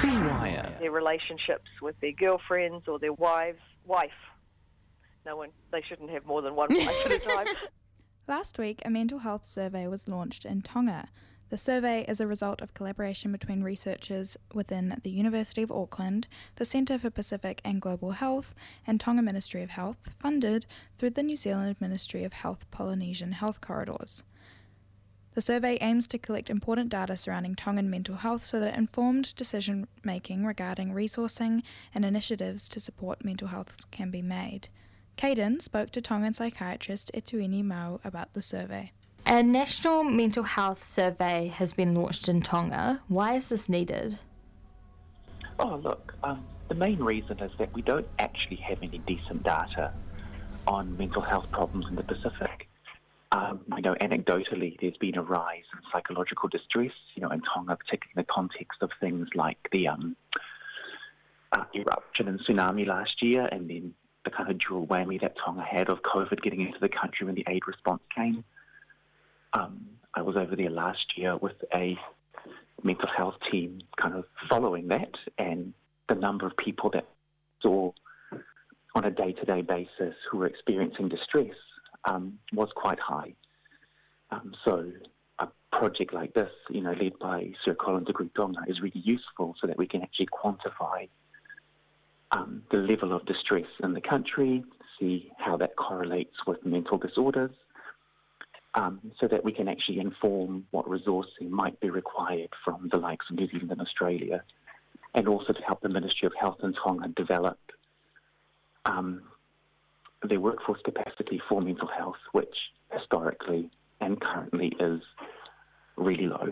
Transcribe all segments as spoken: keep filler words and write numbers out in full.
Wire. Their relationships with their girlfriends or their wives. Wife. No one, they shouldn't have more than one wife at a time. Last week, a mental health survey was launched in Tonga. The survey is a result of collaboration between researchers within the University of Auckland, the Centre for Pacific and Global Health, and Tonga Ministry of Health, funded through the New Zealand Ministry of Health Polynesian Health Corridors. The survey aims to collect important data surrounding Tongan mental health so that informed decision-making regarding resourcing and initiatives to support mental health can be made. Caden spoke to Tongan psychiatrist Etuini Mau about the survey. A national mental health survey has been launched in Tonga. Why is this needed? Oh, look, um, the main reason is that we don't actually have any decent data on mental health problems in the Pacific. Um, you know, anecdotally, there's been a rise in psychological distress, you know, in Tonga, particularly in the context of things like the um, uh, eruption and tsunami last year, and then the kind of dual whammy that Tonga had of COVID getting into the country when the aid response came. Um, I was over there last year with a mental health team kind of following that, and the number of people that saw on a day-to-day basis who were experiencing distress um, was quite high. Um, so a project like this, you know, led by Sir Colin de Gruitonga, is really useful so that we can actually quantify um, the level of distress in the country, see how that correlates with mental disorders, Um, so that we can actually inform what resourcing might be required from the likes of New Zealand and Australia, and also to help the Ministry of Health in Tonga develop um, their workforce capacity for mental health, which historically and currently is really low.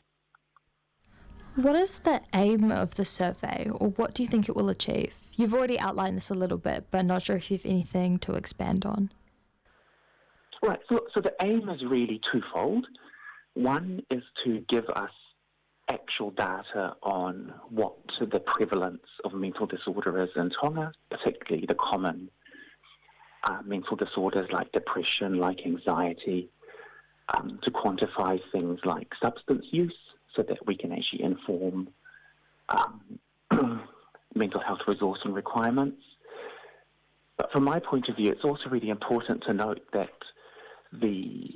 What is the aim of the survey, or what do you think it will achieve? You've already outlined this a little bit, but not sure if you have anything to expand on. Right, so, so the aim is really twofold. One is to give us actual data on what the prevalence of mental disorder is in Tonga, particularly the common uh, mental disorders like depression, like anxiety, um, to quantify things like substance use so that we can actually inform um, mental health resourcing requirements. But from my point of view, it's also really important to note that the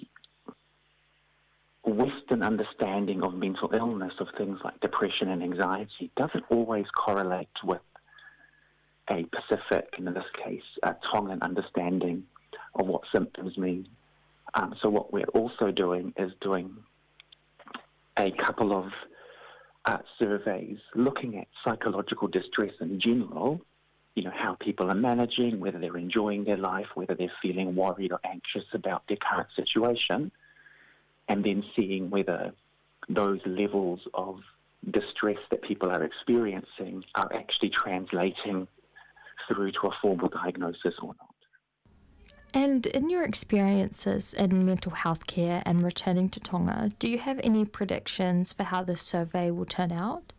Western understanding of mental illness, of things like depression and anxiety, doesn't always correlate with a Pacific, and in this case, a Tongan understanding of what symptoms mean. Um, so what we're also doing is doing a couple of uh, surveys looking at psychological distress in general, you know, how people are managing, whether they're enjoying their life, whether they're feeling worried or anxious about their current situation, and then seeing whether those levels of distress that people are experiencing are actually translating through to a formal diagnosis or not. And in your experiences in mental health care and returning to Tonga, do you have any predictions for how this survey will turn out?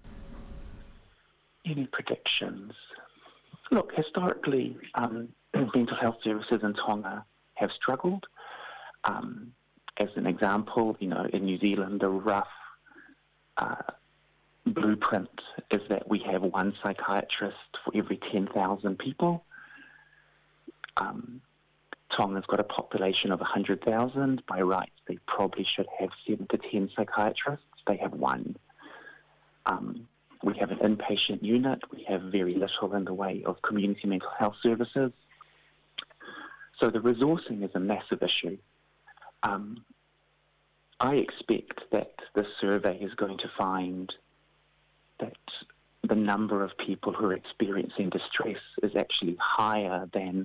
Any predictions? Look, historically, um, mental health services in Tonga have struggled. Um, as an example, you know, in New Zealand, the rough uh, blueprint is that we have one psychiatrist for every ten thousand people. Um, Tonga's got a population of one hundred thousand. By rights, they probably should have seven to ten psychiatrists. They have one. Um, We have an inpatient unit. We have very little in the way of community mental health services. So the resourcing is a massive issue. Um, I expect that the survey is going to find that the number of people who are experiencing distress is actually higher than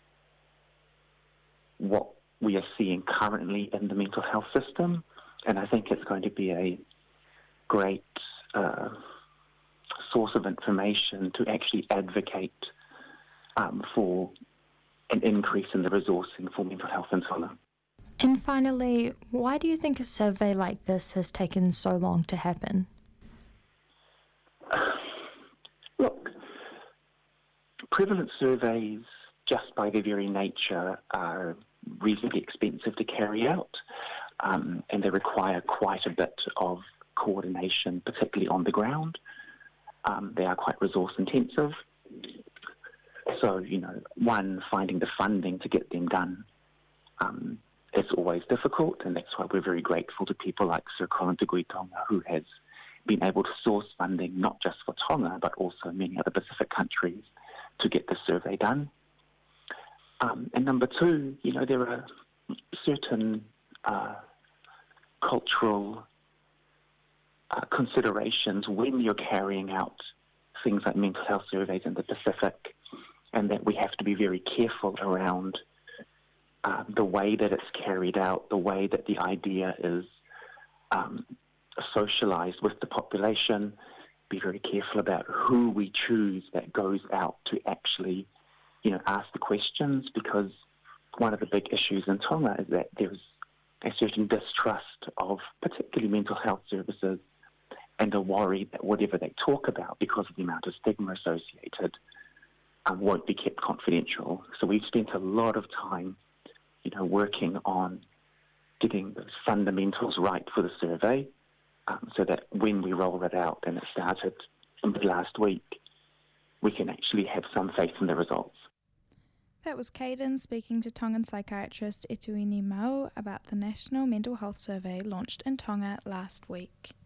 what we are seeing currently in the mental health system. And I think it's going to be a great uh, source of information to actually advocate um, for an increase in the resourcing for mental health in Tonga. And finally, why do you think a survey like this has taken so long to happen? Look, prevalence surveys, just by their very nature, are reasonably expensive to carry out, um, and they require quite a bit of coordination, particularly on the ground. Um, they are quite resource intensive. So, you know, one, finding the funding to get them done um, is always difficult, and that's why we're very grateful to people like Sir Colin de Guitonga, who has been able to source funding not just for Tonga, but also many other Pacific countries to get the survey done. Um, and number two, you know, there are certain uh, cultural uh, considerations when you're carrying out things like mental health surveys in the Pacific, and that we have to be very careful around um, the way that it's carried out, the way that the idea is um, socialized with the population, be very careful about who we choose that goes out to actually, you know, ask the questions, because one of the big issues in Tonga is that there's a certain distrust of particularly mental health services and a worry that whatever they talk about, because of the amount of stigma associated, um, won't be kept confidential. So we've spent a lot of time, you know, working on getting those fundamentals right for the survey, um, so that when we roll it out, and it started last week, we can actually have some faith in the results. That was Caden speaking to Tongan psychiatrist Etuini Mau about the National Mental Health Survey launched in Tonga last week.